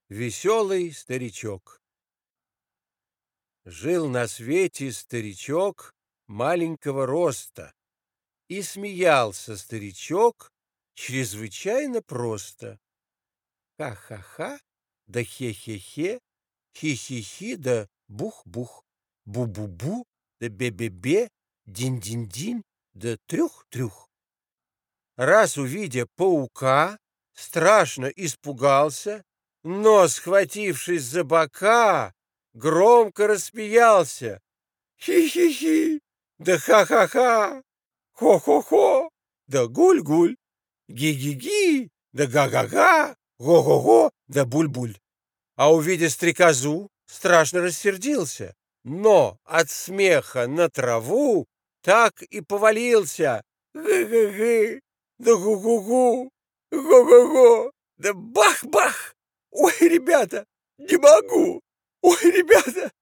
Веселый старичок. Жил на свете старичок маленького роста, и смеялся старичок чрезвычайно просто. Ха-ха-ха, да хе-хе-хе, хи-хи-хи, да бух-бух, бу-бу-бу, да бе-бе-бе, динь-динь-динь, да трюх-трюх. Раз, увидя паука, страшно испугался, но, схватившись за бока, громко рассмеялся. Хи-хи-хи, да ха-ха-ха, хо-хо-хо, да гуль-гуль, ги-ги-ги, да га-га-га, го-го-го, да буль-буль. А увидя стрекозу, страшно рассердился, но от смеха на траву так и повалился. Гы-гы-гы, да гу-гу-гу, го-го-го, да бах-бах. Ой, ребята, не могу. Ой, ребята,